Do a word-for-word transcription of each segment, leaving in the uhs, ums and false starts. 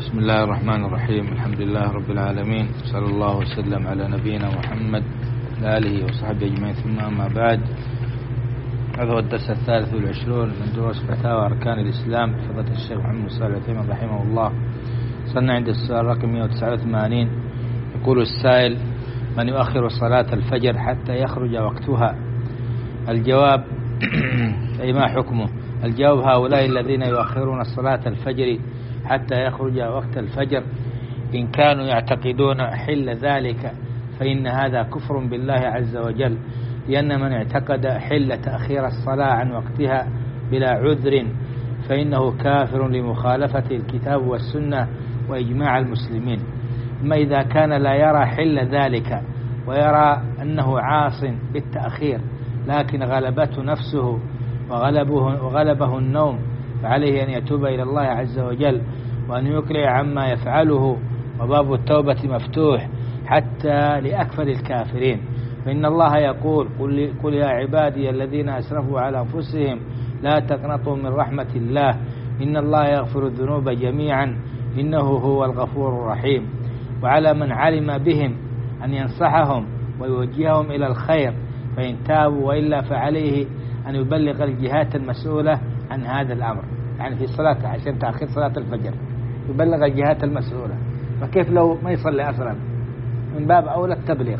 بسم الله الرحمن الرحيم. الحمد لله رب العالمين، صلى الله وسلم على نبينا محمد وعلى آله وصحبه أجمعين، ثم أما بعد. هذا هو الدرس الثالث والعشرون من دروس فتاوى أركان الإسلام بفضيلة الشيخ محمد صالح العثيمين رحمه الله. صلنا عند السؤال رقم مئة وتسعة وثمانين. يقول السائل: من يؤخر صلاة الفجر حتى يخرج وقتها؟ الجواب: أي ما حكمه؟ الجواب: هؤلاء الذين يؤخرون صلاة الفجر حتى يخرج وقت الفجر إن كانوا يعتقدون حل ذلك فإن هذا كفر بالله عز وجل، لأن من اعتقد حل تأخير الصلاة عن وقتها بلا عذر فإنه كافر لمخالفة الكتاب والسنة وإجماع المسلمين. أما إذا كان لا يرى حل ذلك ويرى أنه عاص بالتأخير لكن غلبته نفسه وغلبه, وغلبه النوم، فعليه أن يتوب إلى الله عز وجل وأن يقلع عما يفعله، وباب التوبة مفتوح حتى لأكفر الكافرين. فإن الله يقول: قل, قل يا عبادي الذين أسرفوا على أنفسهم لا تقنطوا من رحمة الله إن الله يغفر الذنوب جميعا إنه هو الغفور الرحيم. وعلى من علم بهم أن ينصحهم ويوجههم إلى الخير، فإن تابوا وإلا فعليه أن يبلغ الجهات المسؤولة عن هذا الأمر، يعني في الصلاة عشان تأخير صلاة الفجر يبلغ الجهات المسؤولة. فكيف لو ما يصلي أصلا؟ من باب أولى التبليغ.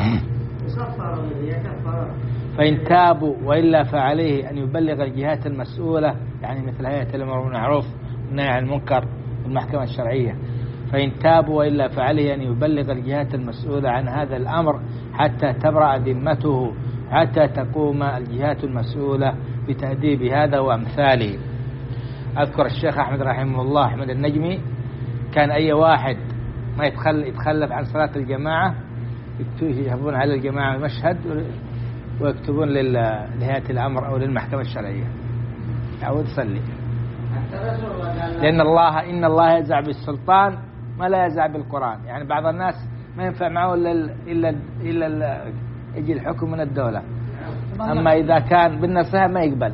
فإن تابوا وإلا فعليه أن يبلغ الجهات المسؤولة، يعني مثل هيئة الأمر بالمعروف والنهي عن المنكر والمحكمة الشرعية. فإن تابوا وإلا فعليه أن يبلغ الجهات المسؤولة عن هذا الأمر حتى تبرأ ذمته، حتى تقوم الجهات المسؤولة بتأديب هذا وأمثاله. أذكر الشيخ أحمد رحمه الله أحمد النجمي كان أي واحد ما يتخل يتخلف عن صلاة الجماعة يذهبون على الجماعة مشهد ويكتبون لهيئة الأمر أو للمحكمة الشرعية يعود يصلي، لأن الله إن الله يزع بالسلطان ما لا يزع بالقرآن. يعني بعض الناس ما ينفع معه إلا إلا إلا يجي الحكم من الدولة، أما إذا كان بالنصيحة ما يقبل.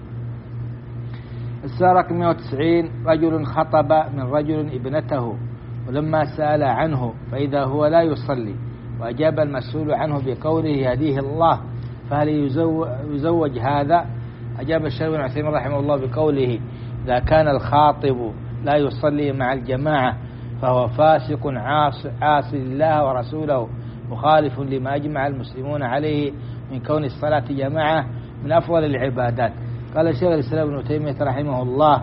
السؤال رقم مئة وتسعين. رجل خطب من رجل ابنته ولما سأل عنه فإذا هو لا يصلي، وأجاب المسؤول عنه بقوله هديه الله، فهل يزوج هذا؟ أجاب الشيخ ابن عثيمين رحمه الله بقوله: إذا كان الخاطب لا يصلي مع الجماعة فهو فاسق عاصي لله ورسوله مخالف لما أجمع المسلمون عليه من كون الصلاة جماعة من أفضل العبادات. قال الشيخ الإسلام ابن تيمية رحمه الله: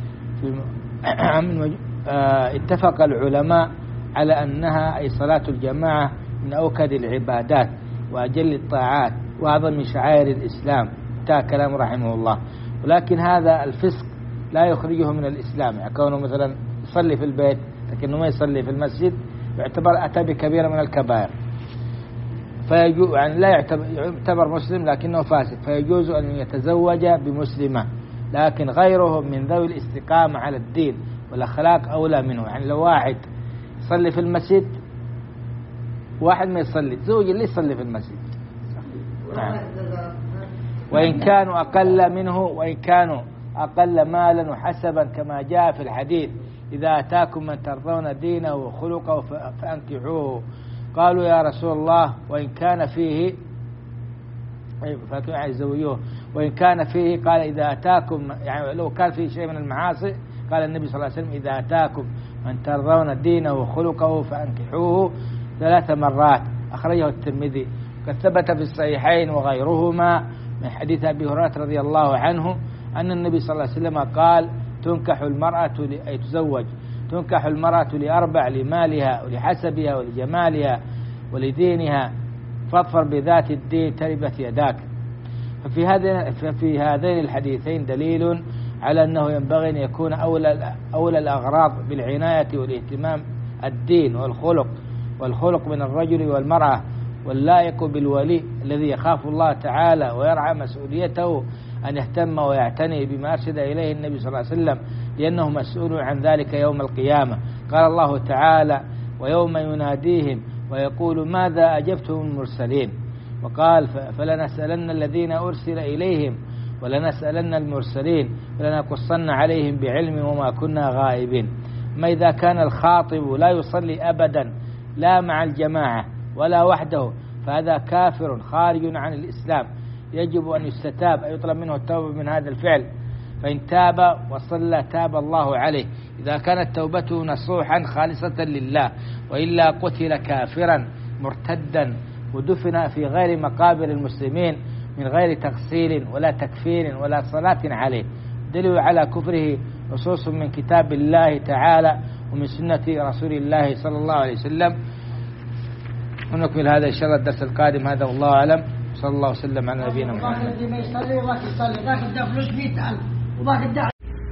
اتفق العلماء على أنها أي صلاة الجماعة من أوكد العبادات وأجل الطاعات وأعظم شعائر الإسلام. انتهى كلام رحمه الله. ولكن هذا الفسق لا يخرجه من الإسلام، يعني كونه مثلا يصلي في البيت لكنه ما يصلي في المسجد يعتبر أتى بكبيرة من الكبائر، فيجوز يعني لا يعتبر, يعتبر مسلم لكنه فاسق، فيجوز أن يتزوج بمسلمة، لكن غيره من ذوي الاستقامة على الدين والأخلاق أولى منه. يعني لو واحد يصلي في المسجد واحد ما يصلي، تزوج اللي يصلي في المسجد. نعم. وإن كانوا أقل منه وإن كانوا أقل مالا وحسبا، كما جاء في الحديث: إذا أتاكم من ترضون دينه وخلقه فأنكحوه. قالوا يا رسول الله وإن كان فيه فيزوجوه، وإن كان فيه قال إذا أتاكم، يعني لو كان فيه شيء من المعاصي قال النبي صلى الله عليه وسلم: إذا أتاكم من ترضون دينه وخلقه فأنكحوه ثلاث مرات. أخرجه الترمذي. قد ثبت في الصحيحين وغيرهما من حديث أبي هريرة رضي الله عنه أن النبي صلى الله عليه وسلم قال: تنكح المرأة أي تزوج تنكح المرأة لأربع: لمالها ولحسبها ولجمالها ولدينها، فاظفر بذات الدين تربت يداك. ففي هذين ففي هذين الحديثين دليل على أنه ينبغي أن يكون أولى أولى الأغراض بالعناية والاهتمام الدين والخلق والخلق من الرجل والمرأة، واللائق بالولي الذي يخاف الله تعالى ويرعى مسؤوليته أن يهتم ويعتني بما أرشد إليه النبي صلى الله عليه وسلم، لأنه مسؤول عن ذلك يوم القيامة. قال الله تعالى: ويوم يناديهم ويقول ماذا أجبتم المرسلين. وقال: فلنسألن الذين أرسل إليهم ولنسألن المرسلين ولنقصن عليهم بعلم وما كنا غائبين. ما إذا كان الخاطب لا يصلي أبدا لا مع الجماعة ولا وحده فهذا كافر خارج عن الإسلام، يجب أن يستتاب، أن يطلب منه التوبة من هذا الفعل، فإن تاب وصلى تاب الله عليه إذا كانت توبته نصوحا خالصة لله، وإلا قتل كافرا مرتدا ودفن في غير مقابر المسلمين من غير تغسيل ولا تكفير ولا صلاة عليه. دليل على كفره نصوص من كتاب الله تعالى ومن سنة رسول الله صلى الله عليه وسلم. ونكمل هذا إن شاء الله الدرس القادم. هذا والله أعلم، صلى الله وسلم على نبينا محمد. الذي ما يصلي وذاك يصلي، ذاك ادى فلوس مئة ألف وذاك ادى.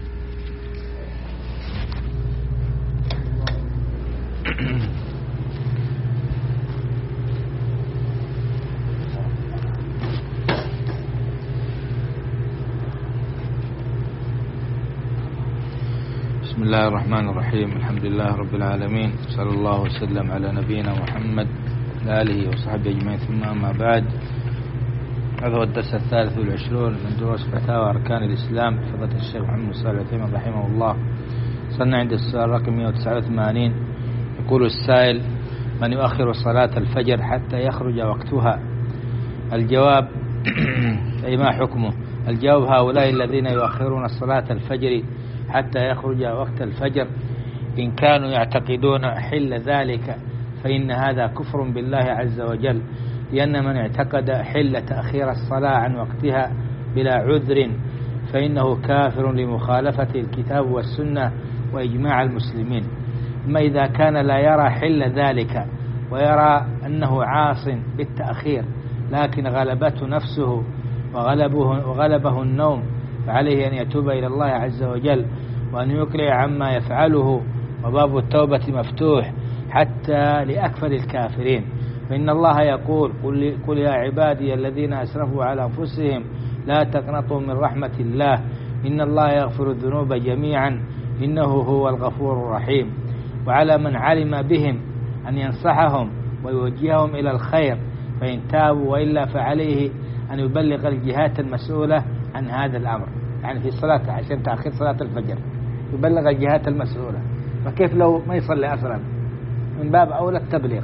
بسم الله الرحمن الرحيم، الحمد لله رب العالمين، صلى الله وسلم على نبينا محمد آله وصحبه أجمعين، ثم أما بعد. هذا هو الدرس الثالث والعشرون من دروس فتاوى أركان الإسلام فضيلة الشيخ محمد صالح العثيمين رحمه الله. صلنا عند السؤال رقم مئة وتسعة وثمانين. يقول السائل: من يؤخر صلاة الفجر حتى يخرج وقتها؟ الجواب أي ما حكمه؟ الجواب: هؤلاء الذين يؤخرون صلاة الفجر حتى يخرج وقت الفجر إن كانوا يعتقدون حل ذلك فإن هذا كفر بالله عز وجل، لأن من اعتقد حل تأخير الصلاة عن وقتها بلا عذر فإنه كافر لمخالفة الكتاب والسنة وإجماع المسلمين. أما إذا كان لا يرى حل ذلك ويرى أنه عاص بالتأخير لكن غلبته نفسه وغلبه, وغلبه النوم فعليه أن يتوب إلى الله عز وجل وأن يقلع عما يفعله، وباب التوبة مفتوح حتى لأكثر الكافرين. فإن الله يقول: قل, قل يا عبادي الذين أسرفوا على أنفسهم لا تقنطوا من رحمة الله إن الله يغفر الذنوب جميعا إنه هو الغفور الرحيم. وعلى من علم بهم أن ينصحهم ويوجههم إلى الخير فإن تابوا، وإلا فعليه أن يبلغ الجهات المسؤولة عن هذا الأمر، يعني في الصلاة عشان تأخير صلاة الفجر يبلغ الجهات المسؤولة، فكيف لو ما يصلي أصلا؟ من باب أولى التبليغ.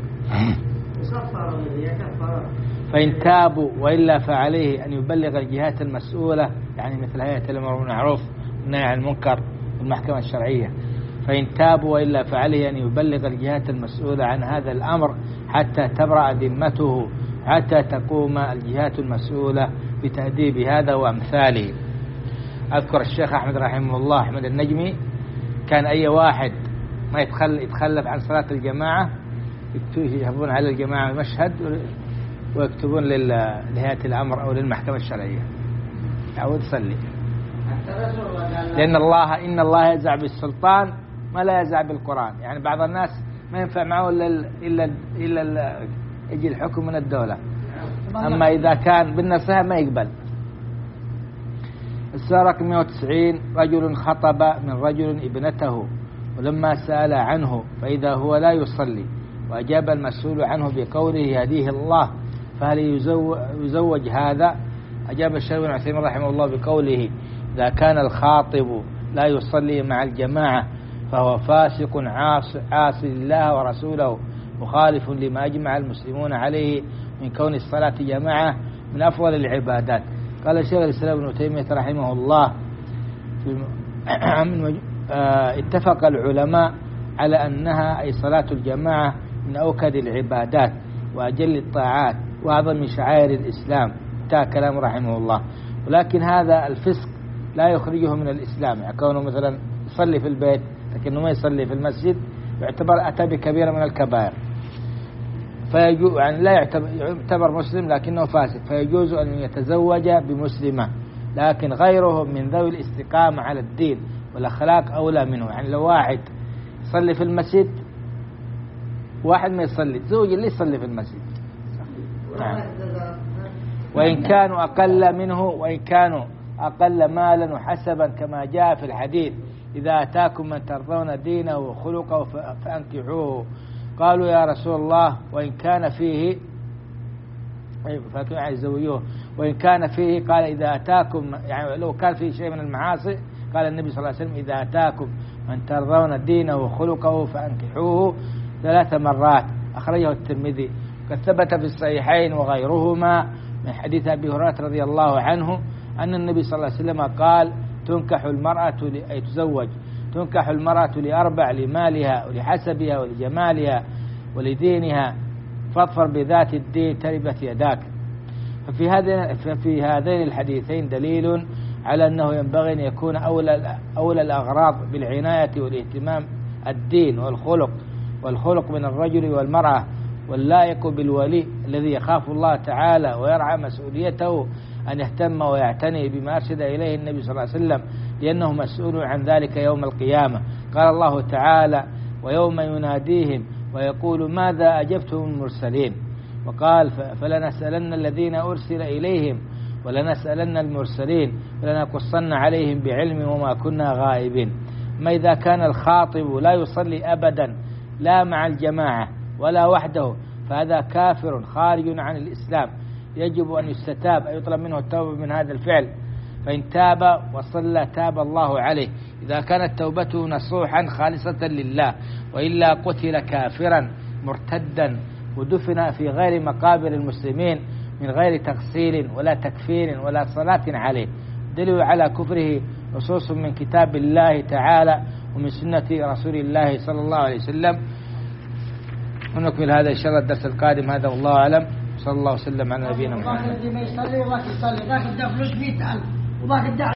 فإن تابوا وإلا فعليه أن يبلغ الجهات المسؤولة، يعني مثل هيئة الأمر بالمعروف والنهي عن المنكر والمحكمة الشرعية. فإن تابوا وإلا فعليه أن يبلغ الجهات المسؤولة عن هذا الأمر حتى تبرأ ذمته، حتى تقوم الجهات المسؤولة بتأديب هذا وأمثاله. أذكر الشيخ أحمد رحمه الله أحمد النجمي كان أي واحد ما يتخل يتخلف عن صلاة الجماعة يكتبون على الجماعة مشهد ويكتبون لهيئة الأمر أو للمحكمة الشرعية يعود يصلي، لأن الله إن الله يزع بالسلطان ما لا يزع بالقرآن. يعني بعض الناس ما ينفع معه إلا إلا إلا يجي الحكم من الدولة، أما إذا كان بالنصيحة ما يقبل. السؤال رقم مئة وتسعين: رجل خطب من رجل ابنته ولما سأل عنه فإذا هو لا يصلي وأجاب المسؤول عنه بقوله يهديه الله فهل يزوج هذا؟ أجاب الشيخ ابن عثيمين رحمه الله بقوله: إذا كان الخاطب لا يصلي مع الجماعة فهو فاسق عاصي لله ورسوله مخالف لما أجمع المسلمون عليه من كون الصلاة جماعة من أفضل العبادات. قال الشيخ الإسلام ابن تيمية رحمه الله: اتفق العلماء على أنها أي صلاة الجماعة من أوكد العبادات وأجل الطاعات وأعظم شعائر الإسلام. انتهى كلام رحمه الله. ولكن هذا الفسق لا يخرجه من الإسلام، يعني كونه مثلا يصلي في البيت لكنه ما يصلي في المسجد يعتبر أتى بكبيرة من الكبائر، فيجوز يعني لا يعتبر, يعتبر مسلم لكنه فاسد، فيجوز أن يتزوج بمسلمة، لكن غيره من ذوي الاستقامة على الدين والأخلاق أولى منه. يعني لو واحد يصلي في المسجد واحد ما يصلي، زوج اللي يصلي في المسجد نعم. وإن كانوا أقل منه وإن كانوا أقل مالا وحسبا كما جاء في الحديث: إذا أتاكم من ترضون دينه وخلقه فأنكحوه. قالوا يا رسول الله وإن كان فيه يعني زوجوه وإن كان فيه، قال إذا أتاكم يعني لو كان فيه شيء من المعاصي، قال النبي صلى الله عليه وسلم: إذا أتاكم من ترضون دينه وخلقه فأنكحوه ثلاث مرات، أخرجه الترمذي. قد ثبت في الصحيحين وغيرهما من حديث أبي هريرة رضي الله عنه أن النبي صلى الله عليه وسلم قال: تنكح المرأة أي تزوج تنكح المرأة لأربع: لمالها ولحسبها ولجمالها ولدينها، فاظفر بذات الدين تربت يداك. ففي هذين ففي هذين الحديثين دليل على أنه ينبغي أن يكون أولى أولى الأغراض بالعناية والاهتمام الدين والخلق والخلق من الرجل والمرأة، واللائق بالولي الذي يخاف الله تعالى ويرعى مسؤوليته أن يهتم ويعتني بما أرشد إليه النبي صلى الله عليه وسلم، لأنه مسؤول عن ذلك يوم القيامة. قال الله تعالى: ويوم يناديهم ويقول ماذا أجبتم المرسلين. وقال: فلنسألن الذين أرسل إليهم ولنسألن المرسلين ولنقصن عليهم بعلم وما كنا غائبين. ما إذا كان الخاطب لا يصلي أبدا لا مع الجماعة ولا وحده فهذا كافر خارج عن الإسلام، يجب أن يستتاب، أن يطلب منه التوبة من هذا الفعل، فإن تاب وصلى تاب الله عليه إذا كانت توبته نصوحا خالصة لله، وإلا قتل كافرا مرتدا ودفن في غير مقابر المسلمين من غير تغسيل ولا تكفير ولا صلاة عليه. دليل على كفره نصوص من كتاب الله تعالى ومن سنة رسول الله صلى الله عليه وسلم. ونكمل هذا إن شاء الله الدرس القادم. هذا والله أعلم، صلى الله وسلم على نبينا محمد. الذي ما يصلي وما يصلي ذاك ادى فلوس مئة ألف وذاك ادى